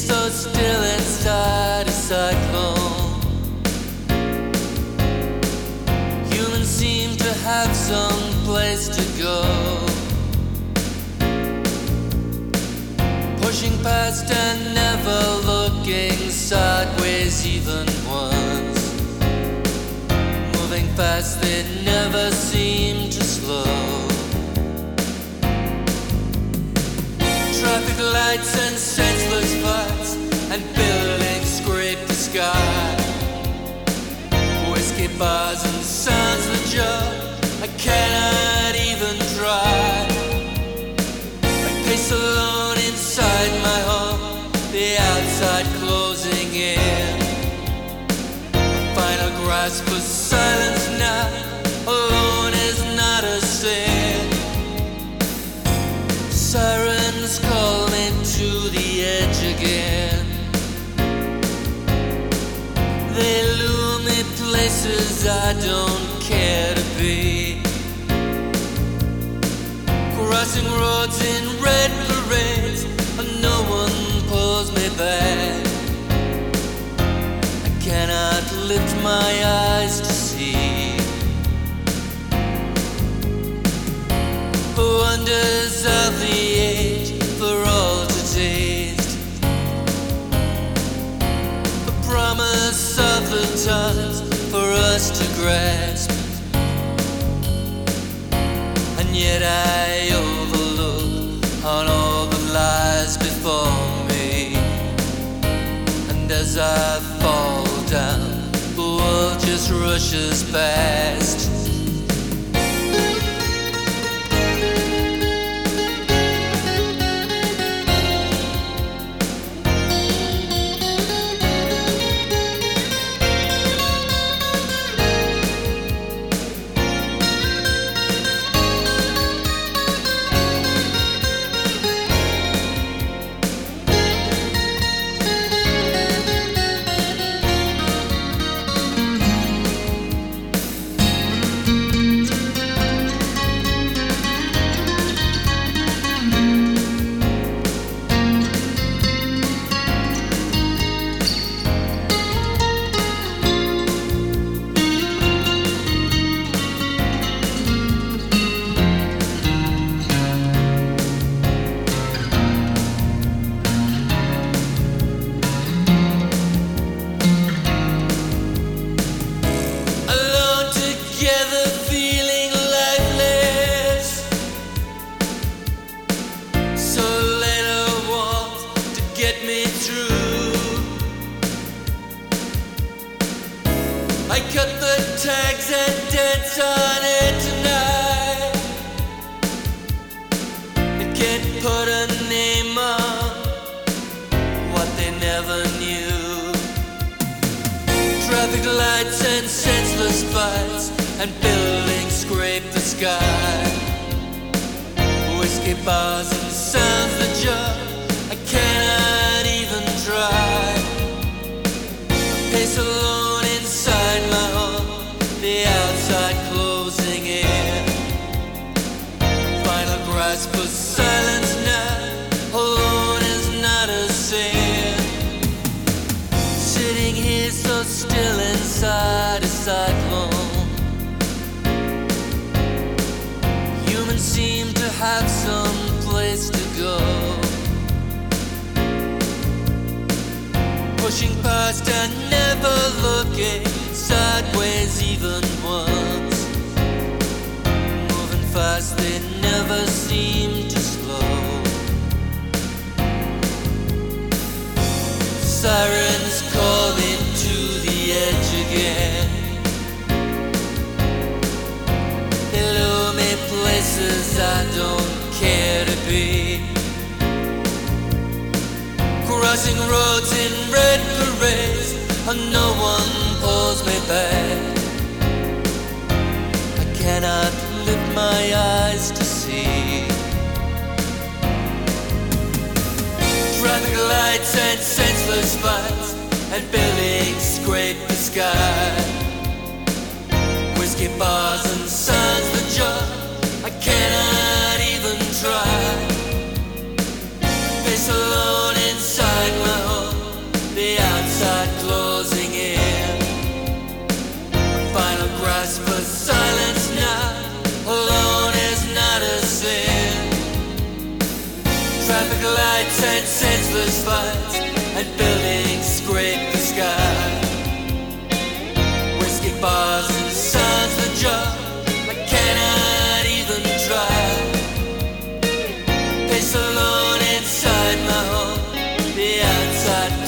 so still inside a cyclone. Humans seem to have some place to go, pushing past and never looking sideways even once, moving fast they never seem to slow. Traffic lights and senseless fights and buildings scrape the sky. Whiskey bars and sounds that just I cannot even try. I pace alone inside my home, the outside closing in. A final grasp for silence now, alone is not a sin. Sirens call me to the edge again. They lure me places I don't care to be, crossing roads in red parades and no one pulls me back. I cannot lift my eyes to see the wonders of the age for all to taste, the promise of the times for us to grasp. And yet I overlook on all the lies before me, and as I fall down, the world just rushes past. I cut the tags and dance on it tonight. They can't put a name on what they never knew. Traffic lights and senseless fights and buildings scrape the sky. Whiskey bars and sounds that just I cannot even try. Pace alone inside my home, the outside closing in. Final grasp for silence now, alone is not a sin. Sitting here so still inside a cyclone. Humans seem to have some place to go, pushing past and never looking sideways even once, moving fast they never seem to slow. Sirens calling to the edge again. They lure me places I don't care to be, crossing roads in red parades and no one pulls me back. I cannot lift my eyes to see traffic lights and senseless fights and buildings scrape the sky. Whiskey bars and signs that just I cannot even try. Face alone inside my home, senseless fights and buildings scrape the sky. Whiskey bars and signs the job I cannot even try. Pace alone inside my home, the outside